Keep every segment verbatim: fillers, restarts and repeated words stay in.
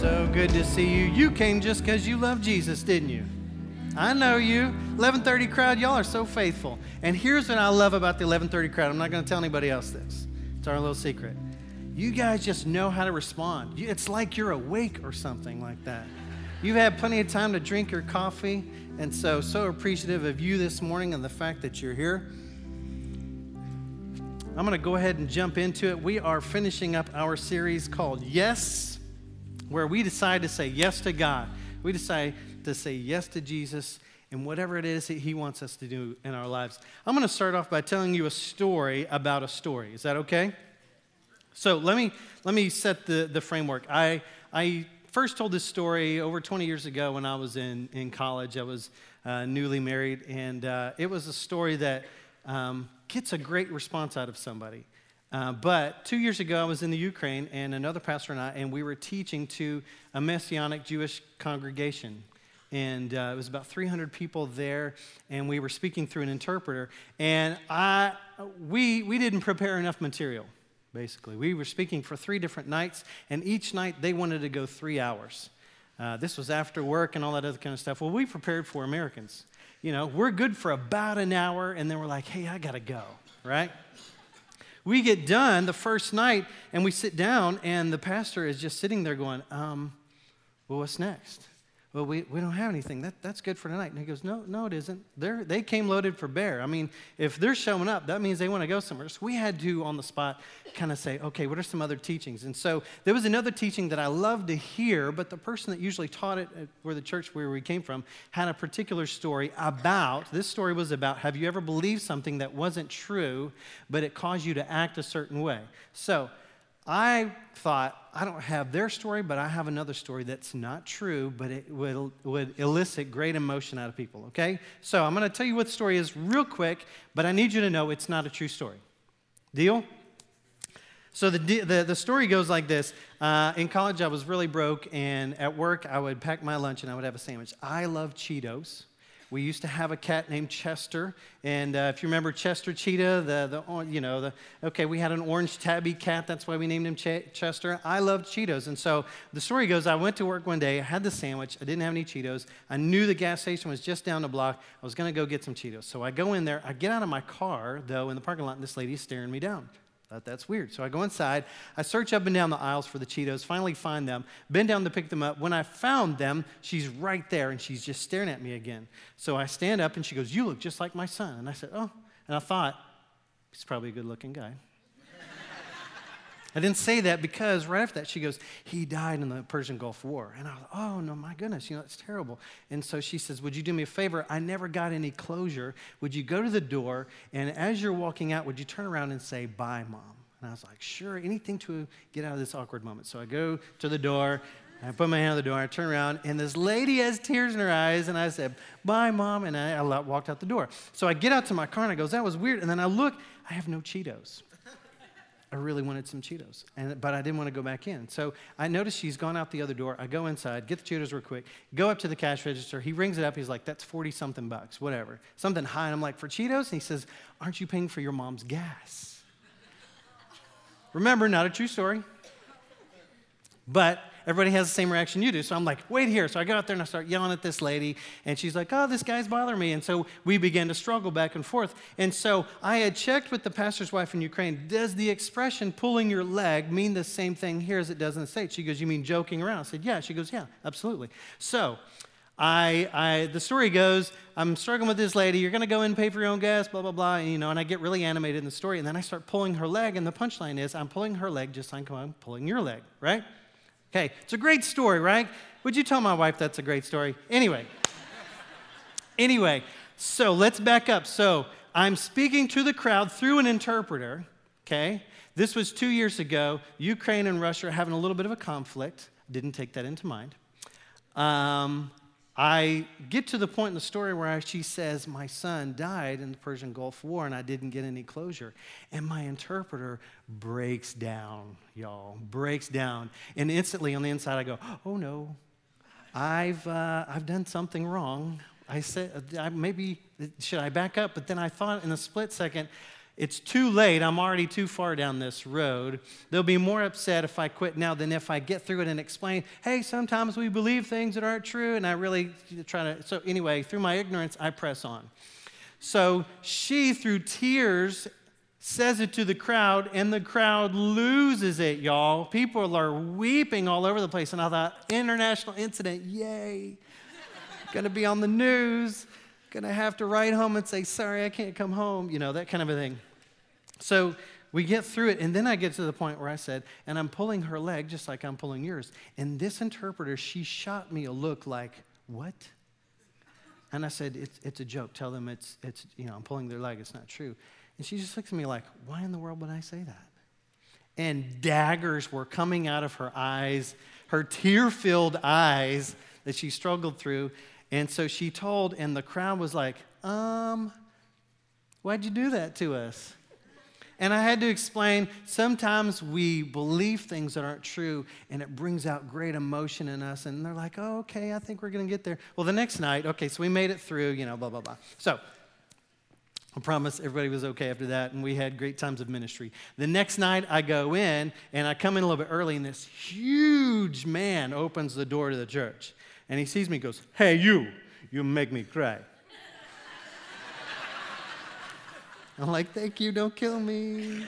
So good to see you. You came just because you love Jesus, didn't you? I know you. eleven thirty crowd, y'all are so faithful. And here's what I love about the eleven thirty crowd. I'm not going to tell anybody else this. It's our little secret. You guys just know how to respond. It's like you're awake or something like that. You've had plenty of time to drink your coffee, and so, so appreciative of you this morning and the fact that you're here. I'm going to go ahead and jump into it. We are finishing up our series called Yes, where we decide to say yes to God. We decide to say yes to Jesus and whatever it is that he wants us to do in our lives. I'm going to start off by telling you a story about a story. Is that okay? So let me let me set the, the framework. I I first told this story over twenty years ago when I was in, in college. I was uh, newly married, and uh, it was a story that um, gets a great response out of somebody. Uh, but two years ago, I was in the Ukraine, and another pastor and I, and we were teaching to a Messianic Jewish congregation. And uh, it was about three hundred people there, and we were speaking through an interpreter. And I, we, we didn't prepare enough material, basically. We were speaking for three different nights, and each night they wanted to go three hours. Uh, this was after work and all that other kind of stuff. Well, we prepared for Americans. You know, we're good for about an hour, and then we're like, hey, I got to go, right? We get done the first night, and we sit down, and the pastor is just sitting there going, um, well, what's next? Well, we, we don't have anything. That, that's good for tonight. And he goes, no, no, it isn't. They're, they came loaded for bear. I mean, if they're showing up, that means they want to go somewhere. So we had to, on the spot, kind of say, okay, what are some other teachings? And so there was another teaching that I loved to hear, but the person that usually taught it at where the church where we came from had a particular story about, this story was about, have you ever believed something that wasn't true, but it caused you to act a certain way? So I thought, I don't have their story, but I have another story that's not true, but it would, would elicit great emotion out of people, okay? So I'm going to tell you what the story is real quick, but I need you to know it's not a true story. Deal? So the, the, the story goes like this. Uh, in college, I was really broke, and at work, I would pack my lunch, and I would have a sandwich. I love Cheetos. We used to have a cat named Chester, and uh, if you remember Chester Cheetah, the, the you know, the okay, we had an orange tabby cat, that's why we named him Ch- Chester. I loved Cheetos, and so the story goes, I went to work one day, I had the sandwich, I didn't have any Cheetos, I knew the gas station was just down the block, I was going to go get some Cheetos. So I go in there, I get out of my car, though, in the parking lot, and this lady's staring me down. Thought that's weird. So I go inside, I search up and down the aisles for the Cheetos, finally find them, bend down to pick them up. When I found them, she's right there, and she's just staring at me again. So I stand up, and she goes, you look just like my son. And I said, oh. And I thought, he's probably a good-looking guy. I didn't say that because right after that, she goes, he died in the Persian Gulf War. And I was, oh, no, my goodness, you know, that's terrible. And so she says, would you do me a favor? I never got any closure. Would you go to the door, and as you're walking out, would you turn around and say, bye, Mom? And I was like, sure, anything to get out of this awkward moment. So I go to the door, I put my hand on the door, I turn around, and this lady has tears in her eyes, and I said, bye, Mom, and I, I walked out the door. So I get out to my car, and I goes, that was weird. And then I look, I have no Cheetos. I really wanted some Cheetos, and, but I didn't want to go back in. So I noticed she's gone out the other door. I go inside, get the Cheetos real quick, go up to the cash register. He rings it up. He's like, that's forty-something bucks, whatever. Something high. And I'm like, for Cheetos? And he says, aren't you paying for your mom's gas? Remember, not a true story. But everybody has the same reaction you do. So I'm like, wait here. So I go out there and I start yelling at this lady. And she's like, oh, this guy's bothering me. And so we began to struggle back and forth. And so I had checked with the pastor's wife in Ukraine. Does the expression pulling your leg mean the same thing here as it does in the States? She goes, you mean joking around? I said, yeah. She goes, yeah, absolutely. So I, I, the story goes, I'm struggling with this lady. You're going to go in and pay for your own gas, blah, blah, blah. And, you know, and I get really animated in the story. And then I start pulling her leg. And the punchline is, I'm pulling her leg just like I'm pulling your leg, right? Okay, it's a great story, right? Would you tell my wife that's a great story? Anyway, anyway, so let's back up. So I'm speaking to the crowd through an interpreter, okay? This was two years ago. Ukraine and Russia are having a little bit of a conflict. Didn't take that into mind. Um, I get to the point in the story where she says, my son died in the Persian Gulf War, and I didn't get any closure. And my interpreter breaks down, y'all, breaks down. And instantly on the inside, I go, oh, no, I've, uh, I've done something wrong. I said, I, maybe, should I back up? But then I thought in a split second, it's too late. I'm already too far down this road. They'll be more upset if I quit now than if I get through it and explain, hey, sometimes we believe things that aren't true, and I really try to. So anyway, through my ignorance, I press on. So she, through tears, says it to the crowd, and the crowd loses it, y'all. People are weeping all over the place, and I thought, international incident, yay. Gonna be on the news. Gonna have to write home and say, sorry, I can't come home, you know, that kind of a thing. So we get through it, and then I get to the point where I said, and I'm pulling her leg just like I'm pulling yours. And this interpreter, she shot me a look like, what? And I said, it's, it's a joke. Tell them it's, it's, you know, I'm pulling their leg. It's not true. And she just looks at me like, why in the world would I say that? And daggers were coming out of her eyes, her tear-filled eyes that she struggled through. And so she told, and the crowd was like, um, why'd you do that to us? And I had to explain, sometimes we believe things that aren't true, and it brings out great emotion in us. And they're like, oh, okay, I think we're going to get there. Well, the next night, okay, so we made it through, you know, blah, blah, blah. So I promise everybody was okay after that, and we had great times of ministry. The next night, I go in, and I come in a little bit early, and this huge man opens the door to the church. And he sees me and goes, hey, you, you make me cry. I'm like, thank you, don't kill me.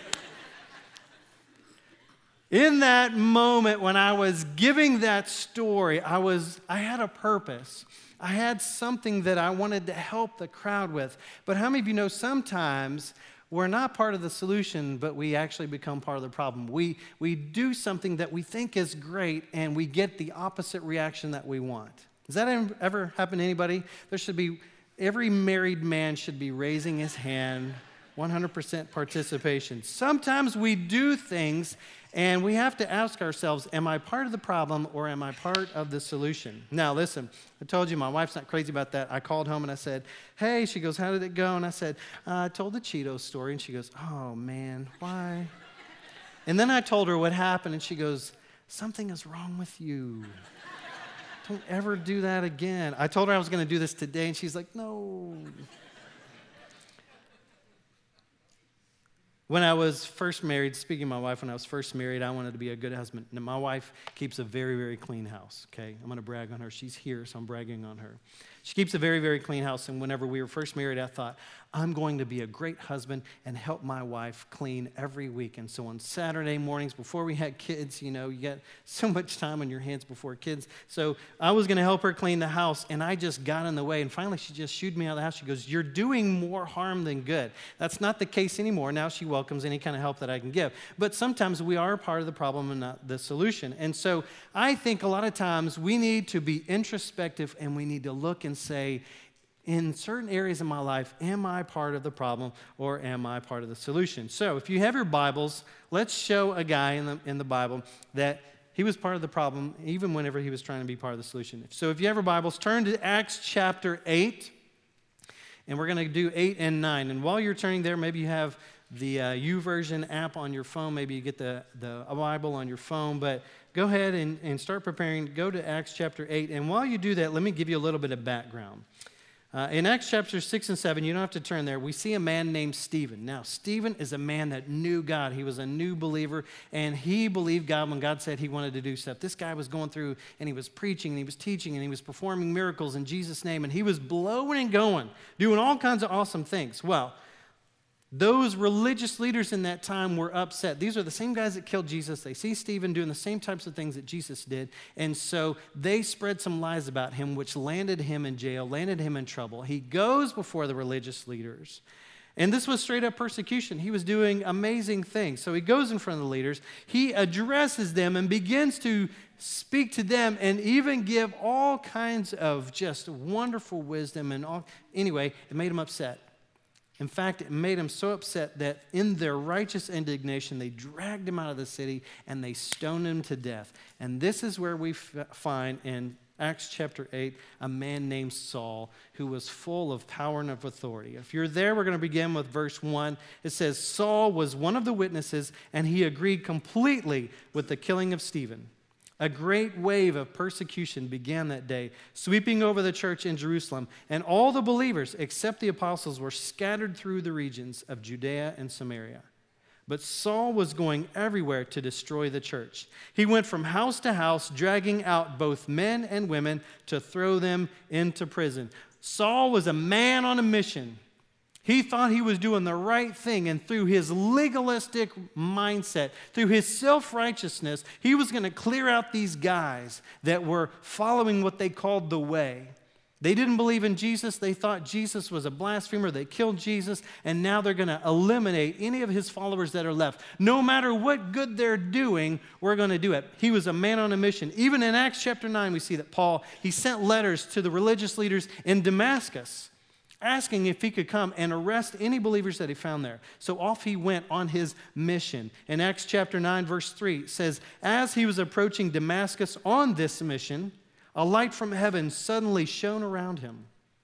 In that moment when I was giving that story, I was, I had a purpose. I had something that I wanted to help the crowd with. But how many of you know sometimes we're not part of the solution, but we actually become part of the problem? We, we do something that we think is great, and we get the opposite reaction that we want. Does that ever happen to anybody? There should be, every married man should be raising his hand, one hundred percent participation. Sometimes we do things, and we have to ask ourselves, am I part of the problem or am I part of the solution? Now, listen, I told you my wife's not crazy about that. I called home and I said, hey, she goes, how did it go? And I said, uh, I told the Cheetos story. And she goes, oh, man, why? And then I told her what happened, and she goes, something is wrong with you. Don't ever do that again. I told her I was going to do this today, and she's like, no. When I was first married, speaking of my wife, when I was first married, I wanted to be a good husband. Now, my wife keeps a very, very clean house, okay? I'm going to brag on her. She's here, so I'm bragging on her. She keeps a very, very clean house, and whenever we were first married, I thought, I'm going to be a great husband and help my wife clean every week. And so on Saturday mornings, before we had kids, you know, you got so much time on your hands before kids. So I was going to help her clean the house, and I just got in the way. And finally, she just shooed me out of the house. She goes, you're doing more harm than good. That's not the case anymore. Now she welcomes any kind of help that I can give. But sometimes we are part of the problem and not the solution. And so I think a lot of times we need to be introspective, and we need to look and say, in certain areas of my life, am I part of the problem or am I part of the solution? So if you have your Bibles, let's show a guy in the, in the Bible that he was part of the problem even whenever he was trying to be part of the solution. So if you have your Bibles, turn to Acts chapter eight, and we're going to do eight and nine. And while you're turning there, maybe you have the uh, YouVersion app on your phone. Maybe you get the, the Bible on your phone. But go ahead and, and start preparing. Go to Acts chapter eight. And while you do that, let me give you a little bit of background. Uh, in Acts chapter six and seven, you don't have to turn there, we see a man named Stephen. Now, Stephen is a man that knew God. He was a new believer, and he believed God when God said he wanted to do stuff. This guy was going through, and he was preaching, and he was teaching, and he was performing miracles in Jesus' name, and he was blowing and going, doing all kinds of awesome things. Well, those religious leaders in that time were upset. These are the same guys that killed Jesus. They see Stephen doing the same types of things that Jesus did. And so they spread some lies about him, which landed him in jail, landed him in trouble. He goes before the religious leaders. And this was straight up persecution. He was doing amazing things. So he goes in front of the leaders. He addresses them and begins to speak to them and even give all kinds of just wonderful wisdom. And all. Anyway, it made him upset. In fact, it made them so upset that in their righteous indignation, they dragged him out of the city and they stoned him to death. And this is where we f- find in Acts chapter eight a man named Saul who was full of power and of authority. If you're there, we're going to begin with verse one. It says, Saul was one of the witnesses, and he agreed completely with the killing of Stephen. A great wave of persecution began that day, sweeping over the church in Jerusalem, and all the believers, except the apostles, were scattered through the regions of Judea and Samaria. But Saul was going everywhere to destroy the church. He went from house to house, dragging out both men and women to throw them into prison. Saul was a man on a mission. He thought he was doing the right thing, and through his legalistic mindset, through his self-righteousness, he was going to clear out these guys that were following what they called the way. They didn't believe in Jesus. They thought Jesus was a blasphemer. They killed Jesus, and now they're going to eliminate any of his followers that are left. No matter what good they're doing, we're going to do it. He was a man on a mission. Even in Acts chapter nine, we see that Paul, he sent letters to the religious leaders in Damascus, asking if he could come and arrest any believers that he found there. So off he went on his mission. In Acts chapter nine, verse three, it says, as he was approaching Damascus on this mission, a light from heaven suddenly shone around him.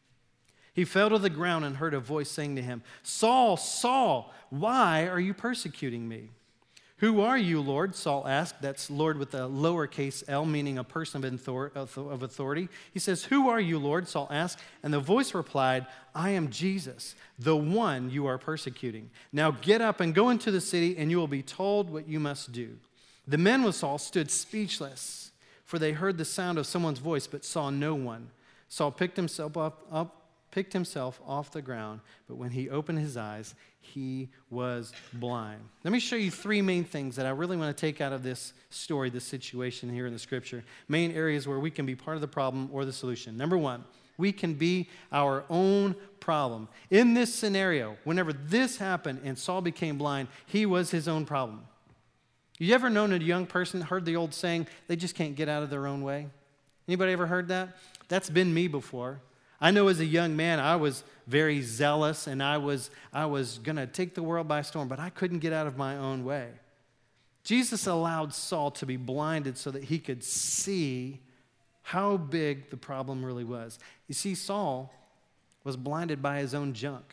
He fell to the ground and heard a voice saying to him, Saul, Saul, why are you persecuting me? Who are you, Lord? Saul asked. That's Lord with a lowercase l, meaning a person of authority. He says, who are you, Lord? Saul asked. And the voice replied, I am Jesus, the one you are persecuting. Now get up and go into the city, and you will be told what you must do. The men with Saul stood speechless, for they heard the sound of someone's voice, but saw no one. Saul picked himself up, up, picked himself off the ground, but when he opened his eyes, he was blind. Let me show you three main things that I really want to take out of this story, this situation here in the scripture. Main areas where we can be part of the problem or the solution. Number one, we can be our own problem. In this scenario, whenever this happened and Saul became blind, he was his own problem. You ever known a young person, heard the old saying, they just can't get out of their own way? Anybody ever heard that? That's been me before. I know as a young man, I was very zealous, and I was, I was going to take the world by storm, but I couldn't get out of my own way. Jesus allowed Saul to be blinded so that he could see how big the problem really was. You see, Saul was blinded by his own junk.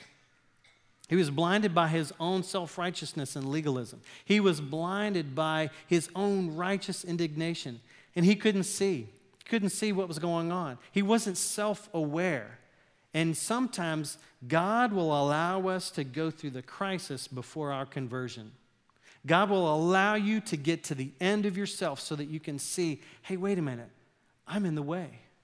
He was blinded by his own self-righteousness and legalism. He was blinded by his own righteous indignation, and he couldn't see. He couldn't see what was going on. He wasn't self-aware. And sometimes God will allow us to go through the crisis before our conversion. God will allow you to get to the end of yourself so that you can see, hey, wait a minute, I'm in the way.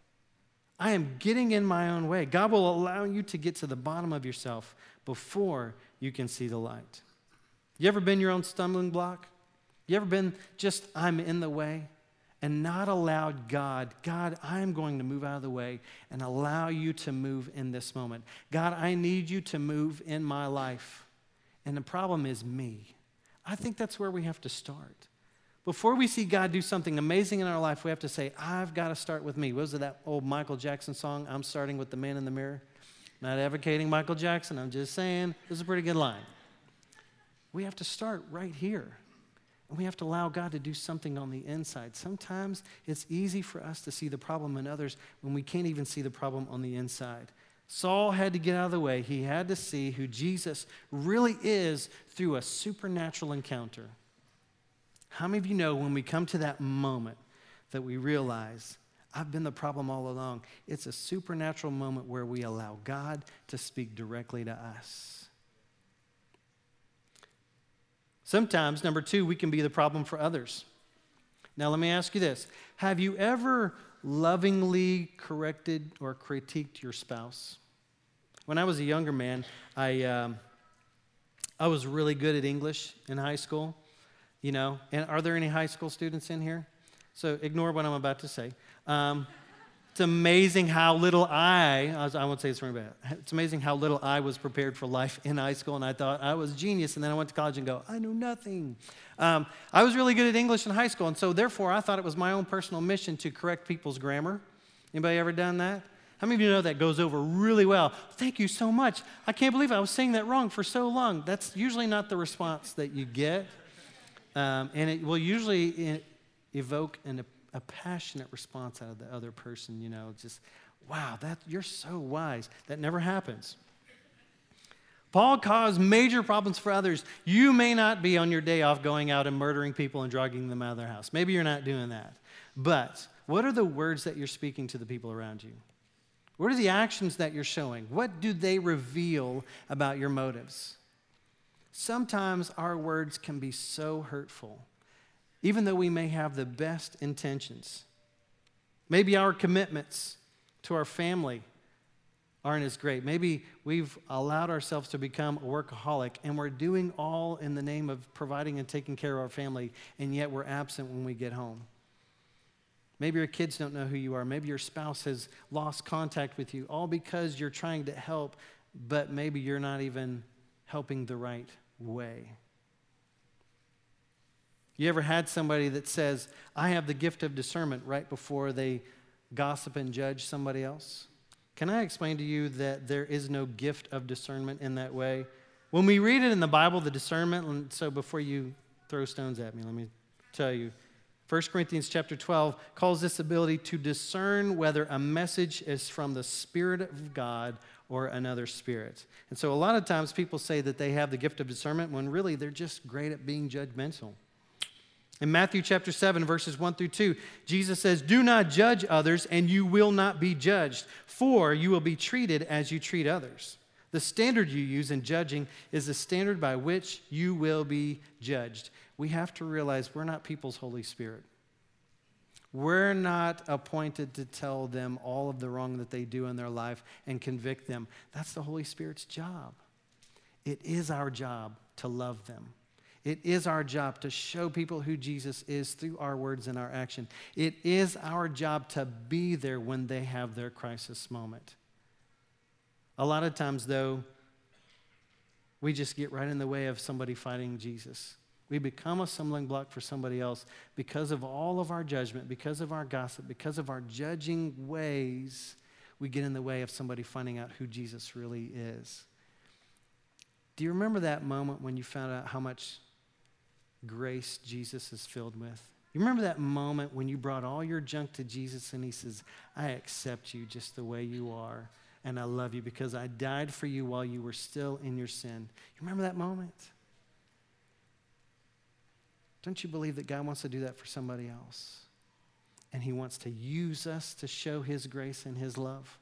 I am getting in my own way. God will allow you to get to the bottom of yourself before you can see the light. You ever been your own stumbling block? You ever been just, I'm in the way, and not allowed God, God, I'm going to move out of the way and allow you to move in this moment. God, I need you to move in my life. And the problem is me. I think that's where we have to start. Before we see God do something amazing in our life, we have to say, I've got to start with me. What was it, that old Michael Jackson song, I'm starting with the man in the mirror? Not advocating Michael Jackson, I'm just saying, this is a pretty good line. We have to start right here. And we have to allow God to do something on the inside. Sometimes it's easy for us to see the problem in others when we can't even see the problem on the inside. Saul had to get out of the way. He had to see who Jesus really is through a supernatural encounter. How many of you know when we come to that moment that we realize, I've been the problem all along? It's a supernatural moment where we allow God to speak directly to us. Sometimes, number two, we can be the problem for others. Now, let me ask you this. Have you ever lovingly corrected or critiqued your spouse? When I was a younger man, I, um, I was really good at English in high school. You know, and are there any high school students in here? So ignore what I'm about to say. Um, it's amazing how little I, I won't say it's very bad. It's amazing how little I was prepared for life in high school, and I thought I was genius, and then I went to college and go, I knew nothing. Um, I was really good at English in high school, and so therefore I thought it was my own personal mission to correct people's grammar. Anybody ever done that? How many of you know that goes over really well? Thank you so much. I can't believe I was saying that wrong for so long. That's usually not the response that you get. Um, and it will usually evoke an, a passionate response out of the other person, you know, just, wow, that you're so wise. That never happens. Paul caused major problems for others. You may not be on your day off going out and murdering people and dragging them out of their house. Maybe you're not doing that. But what are the words that you're speaking to the people around you? What are the actions that you're showing? What do they reveal about your motives? Sometimes our words can be so hurtful, even though we may have the best intentions. Maybe our commitments to our family aren't as great. Maybe we've allowed ourselves to become a workaholic, and we're doing all in the name of providing and taking care of our family, and yet we're absent when we get home. Maybe your kids don't know who you are. Maybe your spouse has lost contact with you, all because you're trying to help, but maybe you're not even helping the right way. You ever had somebody that says, I have the gift of discernment, right before they gossip and judge somebody else? Can I explain to you that there is no gift of discernment in that way? When we read it in the Bible, the discernment, and so before you throw stones at me, let me tell you, First Corinthians chapter twelve calls this ability to discern whether a message is from the Spirit of God or another spirit. And so a lot of times people say that they have the gift of discernment when really they're just great at being judgmental. In Matthew chapter seven, verses one through two, Jesus says, do not judge others, and you will not be judged, for you will be treated as you treat others. The standard you use in judging is the standard by which you will be judged. We have to realize we're not people's Holy Spirit. We're not appointed to tell them all of the wrong that they do in their life and convict them. That's the Holy Spirit's job. It is our job to love them. It is our job to show people who Jesus is through our words and our action. It is our job to be there when they have their crisis moment. A lot of times, though, we just get right in the way of somebody fighting Jesus. We become a stumbling block for somebody else because of all of our judgment, because of our gossip, because of our judging ways. We get in the way of somebody finding out who Jesus really is. Do you remember that moment when you found out how much grace Jesus is filled with? You remember that moment when you brought all your junk to Jesus and he says, I accept you just the way you are, and I love you because I died for you while you were still in your sin. You remember that moment? Don't you believe that God wants to do that for somebody else? And he wants to use us to show his grace and his love.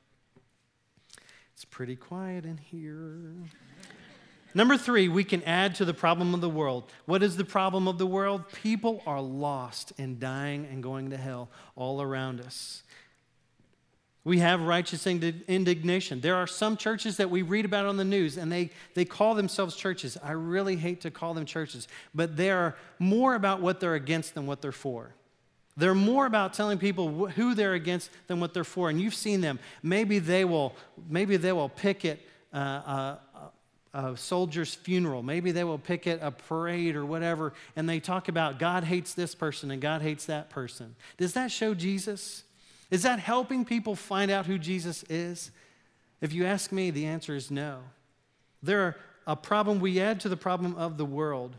It's pretty quiet in here. Number three, we can add to the problem of the world. What is the problem of the world? People are lost and dying and going to hell all around us. We have righteous indignation. There are some churches that we read about on the news, and they, they call themselves churches. I really hate to call them churches, but they are more about what they're against than what they're for. They're more about telling people who they're against than what they're for. And you've seen them. Maybe they will, maybe they will picket uh, a, a soldier's funeral. Maybe they will picket a parade or whatever, and they talk about God hates this person and God hates that person. Does that show Jesus? Is that helping people find out who Jesus is? If you ask me, the answer is no. They're a problem we add to the problem of the world.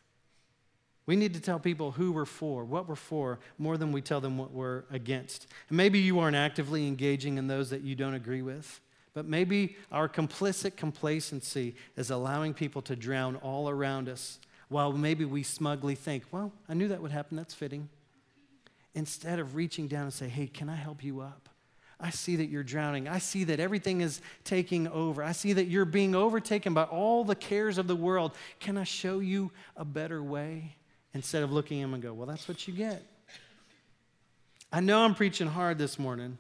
We need to tell people who we're for, what we're for, more than we tell them what we're against. And maybe you aren't actively engaging in those that you don't agree with, but maybe our complicit complacency is allowing people to drown all around us, while maybe we smugly think, well, I knew that would happen, that's fitting. Instead of reaching down and say, hey, can I help you up? I see that you're drowning. I see that everything is taking over. I see that you're being overtaken by all the cares of the world. Can I show you a better way? Instead of looking at him and go, well, that's what you get. I know I'm preaching hard this morning.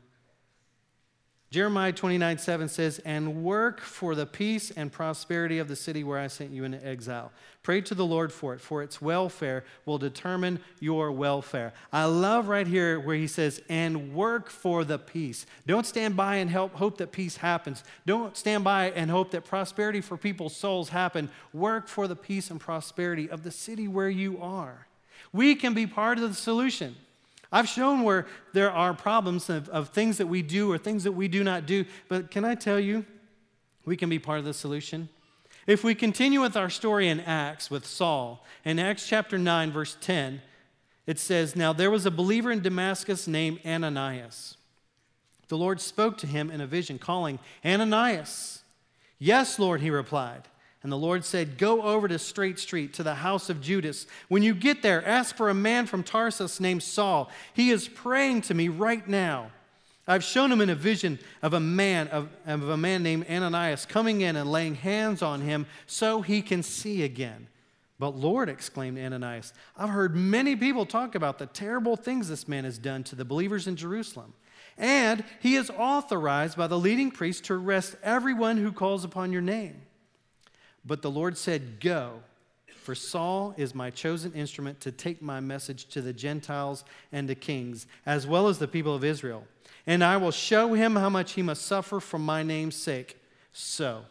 Jeremiah twenty-nine seven says, and work for the peace and prosperity of the city where I sent you into exile. Pray to the Lord for it, for its welfare will determine your welfare. I love right here where he says, and work for the peace. Don't stand by and help, hope that peace happens. Don't stand by and hope that prosperity for people's souls happen. Work for the peace and prosperity of the city where you are. We can be part of the solution. I've shown where there are problems of, of things that we do or things that we do not do, but can I tell you, we can be part of the solution. If we continue with our story in Acts with Saul, in Acts chapter nine, verse ten, it says, now there was a believer in Damascus named Ananias. The Lord spoke to him in a vision, calling, Ananias. Yes, Lord, he replied. And the Lord said, go over to Straight Street to the house of Judas. When you get there, ask for a man from Tarsus named Saul. He is praying to me right now. I've shown him in a vision of a man of, of a man named Ananias coming in and laying hands on him so he can see again. But Lord, exclaimed Ananias, I've heard many people talk about the terrible things this man has done to the believers in Jerusalem. And he is authorized by the leading priest to arrest everyone who calls upon your name. But the Lord said, go, for Saul is my chosen instrument to take my message to the Gentiles and to kings, as well as the people of Israel. And I will show him how much he must suffer for my name's sake. So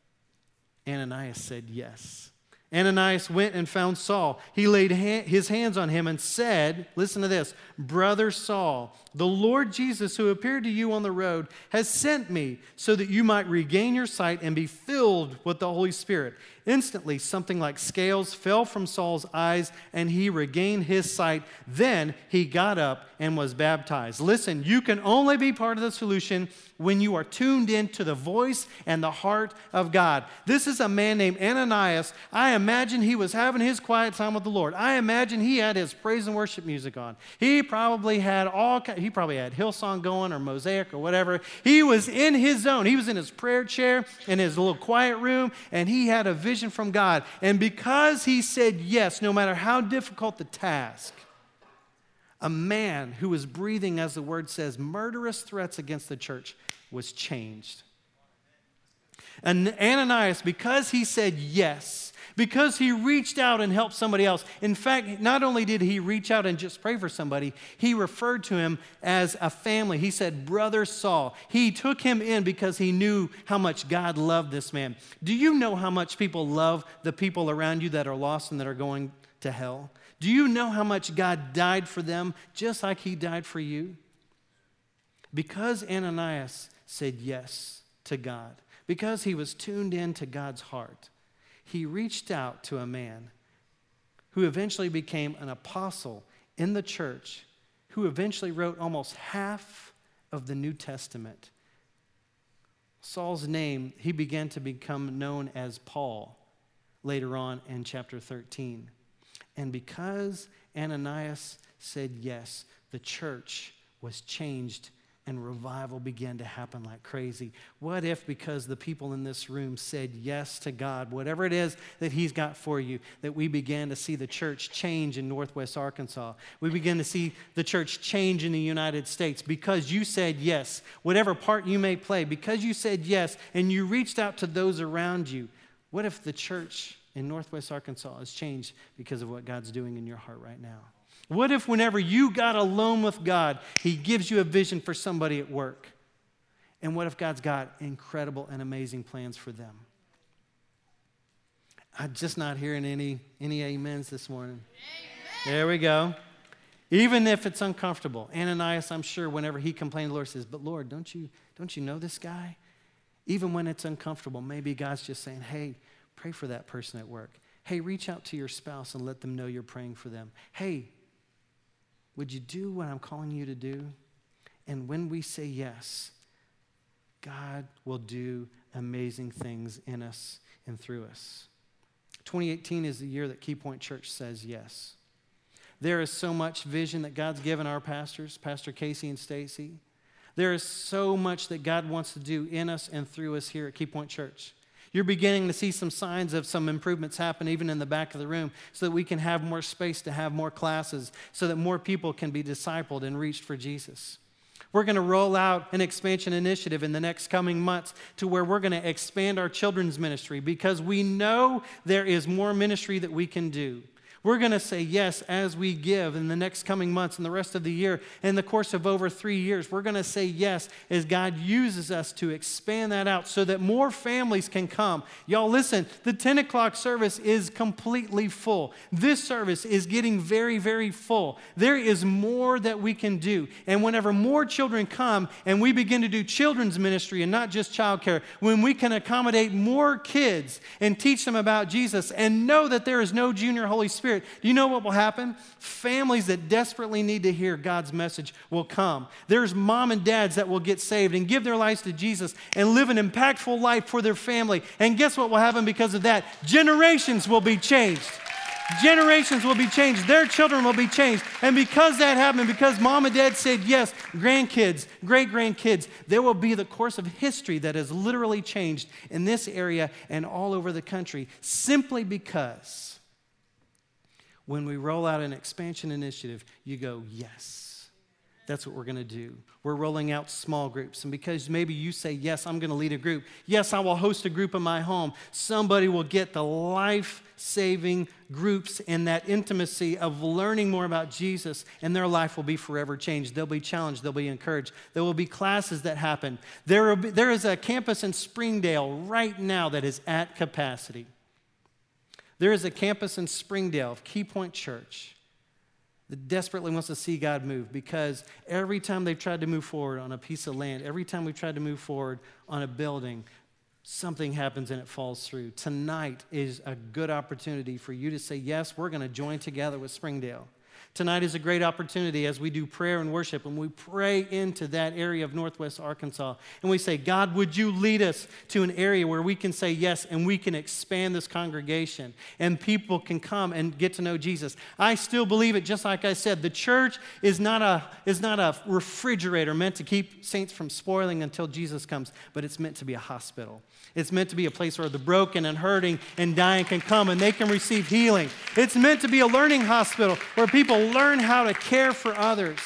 Ananias said yes. Ananias went and found Saul. He laid ha- his hands on him and said, listen to this, Brother Saul, the Lord Jesus who appeared to you on the road has sent me so that you might regain your sight and be filled with the Holy Spirit. Instantly, something like scales fell from Saul's eyes and he regained his sight. Then he got up and was baptized. Listen, you can only be part of the solution when you are tuned in to the voice and the heart of God. This is a man named Ananias. I imagine he was having his quiet time with the Lord. I imagine he had his praise and worship music on. He probably had all, he probably had Hillsong going or Mosaic or whatever. He was in his zone. He was in his prayer chair in his little quiet room, and he had a vision from God. And because he said yes, no matter how difficult the task, a man who was breathing, as the word says, murderous threats against the church was changed. And Ananias, because he said yes, because he reached out and helped somebody else. In fact, not only did he reach out and just pray for somebody, he referred to him as a family. He said, Brother Saul. He took him in because he knew how much God loved this man. Do you know how much people love the people around you that are lost and that are going to hell? Do you know how much God died for them just like he died for you? Because Ananias said yes to God, because he was tuned in to God's heart, he reached out to a man who eventually became an apostle in the church, who eventually wrote almost half of the New Testament. Saul's name, he began to become known as Paul later on in chapter thirteen. And because Ananias said yes, the church was changed and revival began to happen like crazy. What if, because the people in this room said yes to God, whatever it is that he's got for you, that we began to see the church change in Northwest Arkansas. We began to see the church change in the United States because you said yes, whatever part you may play, because you said yes and you reached out to those around you. What if the church in Northwest Arkansas has changed because of what God's doing in your heart right now? What if whenever you got alone with God, he gives you a vision for somebody at work? And what if God's got incredible and amazing plans for them? I'm just not hearing any, any amens this morning. Amen. There we go. Even if it's uncomfortable. Ananias, I'm sure, whenever he complained, the Lord says, but Lord, don't you, don't you know this guy? Even when it's uncomfortable, maybe God's just saying, hey, pray for that person at work. Hey, reach out to your spouse and let them know you're praying for them. Hey, would you do what I'm calling you to do? And when we say yes, God will do amazing things in us and through us. twenty eighteen is the year that Key Point Church says yes. There is so much vision that God's given our pastors, Pastor Casey and Stacy. There is so much that God wants to do in us and through us here at Key Point Church. You're beginning to see some signs of some improvements happen even in the back of the room so that we can have more space to have more classes, so that more people can be discipled and reached for Jesus. We're going to roll out an expansion initiative in the next coming months to where we're going to expand our children's ministry because we know there is more ministry that we can do. We're going to say yes as we give in the next coming months and the rest of the year. In the course of over three years, we're going to say yes as God uses us to expand that out so that more families can come. Y'all listen, the ten o'clock service is completely full. This service is getting very, very full. There is more that we can do. And whenever more children come and we begin to do children's ministry and not just childcare, when we can accommodate more kids and teach them about Jesus and know that there is no junior Holy Spirit, Spirit, do you know what will happen? Families that desperately need to hear God's message will come. There's mom and dads that will get saved and give their lives to Jesus and live an impactful life for their family. And guess what will happen because of that? Generations will be changed. Generations will be changed. Their children will be changed. And because that happened, because mom and dad said yes, grandkids, great-grandkids, there will be the course of history that has literally changed in this area and all over the country simply because when we roll out an expansion initiative, you go, yes. That's what we're going to do. We're rolling out small groups. And because maybe you say, yes, I'm going to lead a group. Yes, I will host a group in my home. Somebody will get the life-saving groups and that intimacy of learning more about Jesus, and their life will be forever changed. They'll be challenged. They'll be encouraged. There will be classes that happen. There, will be, there is a campus in Springdale right now that is at capacity. There is a campus in Springdale, Key Point Church, that desperately wants to see God move, because every time they've tried to move forward on a piece of land, every time we've tried to move forward on a building, something happens and it falls through. Tonight is a good opportunity for you to say, yes, we're going to join together with Springdale. Tonight is a great opportunity as we do prayer and worship, and we pray into that area of Northwest Arkansas. And we say, God, would you lead us to an area where we can say yes, and we can expand this congregation, and people can come and get to know Jesus. I still believe it, just like I said. The church is not a, is not a refrigerator meant to keep saints from spoiling until Jesus comes, but it's meant to be a hospital. It's meant to be a place where the broken and hurting and dying can come and they can receive healing. It's meant to be a learning hospital where people learn how to care for others.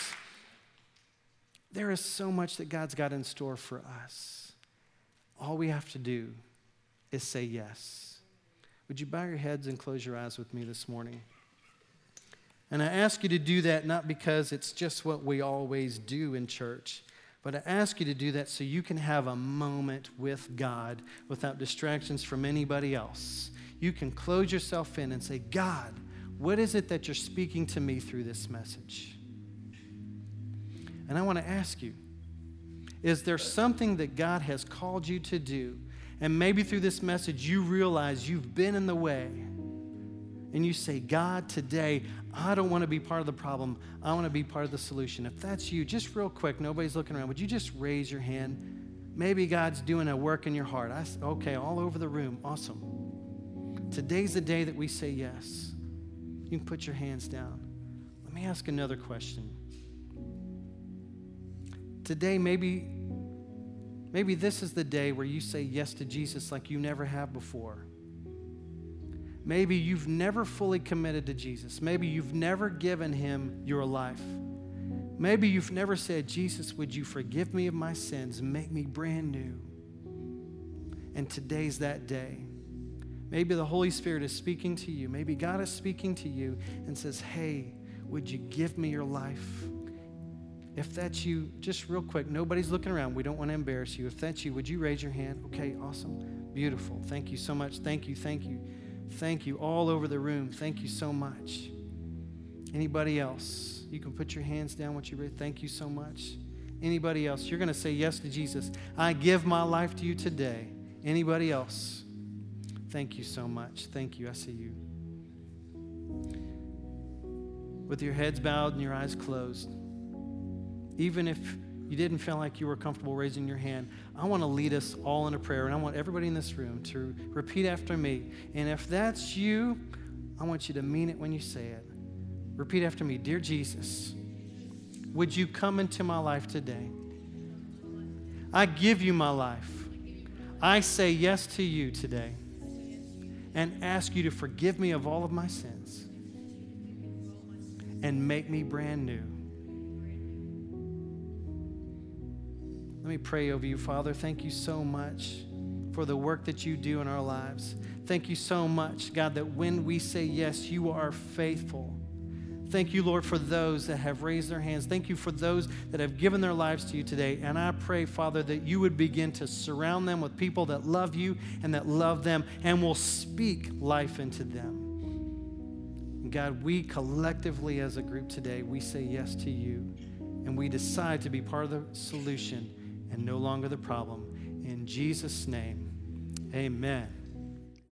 There is so much that God's got in store for us. All we have to do is say yes. Would you bow your heads and close your eyes with me this morning? And I ask you to do that not because it's just what we always do in church, but I ask you to do that so you can have a moment with God without distractions from anybody else. You can close yourself in and say, God, what is it that you're speaking to me through this message? And I want to ask you, is there something that God has called you to do? And maybe through this message you realize you've been in the way. And you say, God, today, I don't want to be part of the problem. I want to be part of the solution. If that's you, just real quick, nobody's looking around, would you just raise your hand? Maybe God's doing a work in your heart. I, okay, all over the room. Awesome. Today's the day that we say yes. You can put your hands down. Let me ask another question. Today, maybe, maybe this is the day where you say yes to Jesus like you never have before. Maybe you've never fully committed to Jesus. Maybe you've never given him your life. Maybe you've never said, Jesus, would you forgive me of my sins and make me brand new? And today's that day. Maybe the Holy Spirit is speaking to you. Maybe God is speaking to you and says, hey, would you give me your life? If that's you, just real quick, nobody's looking around. We don't want to embarrass you. If that's you, would you raise your hand? Okay, awesome, beautiful. Thank you so much. Thank you, thank you. Thank you all over the room. Thank you so much. Anybody else? You can put your hands down once you read. Thank you so much. Anybody else? You're going to say yes to Jesus. I give my life to you today. Anybody else? Thank you so much. Thank you. I see you. With your heads bowed and your eyes closed, even if you didn't feel like you were comfortable raising your hand, I want to lead us all in a prayer, and I want everybody in this room to repeat after me. And if that's you, I want you to mean it when you say it. Repeat after me. Dear Jesus, would you come into my life today? I give you my life. I say yes to you today and ask you to forgive me of all of my sins and make me brand new. Let me pray over you, Father. Thank you so much for the work that you do in our lives. Thank you so much, God, that when we say yes, you are faithful. Thank you, Lord, for those that have raised their hands. Thank you for those that have given their lives to you today. And I pray, Father, that you would begin to surround them with people that love you and that love them and will speak life into them. And God, we collectively as a group today, we say yes to you. And we decide to be part of the solution and no longer the problem. In Jesus' name, amen.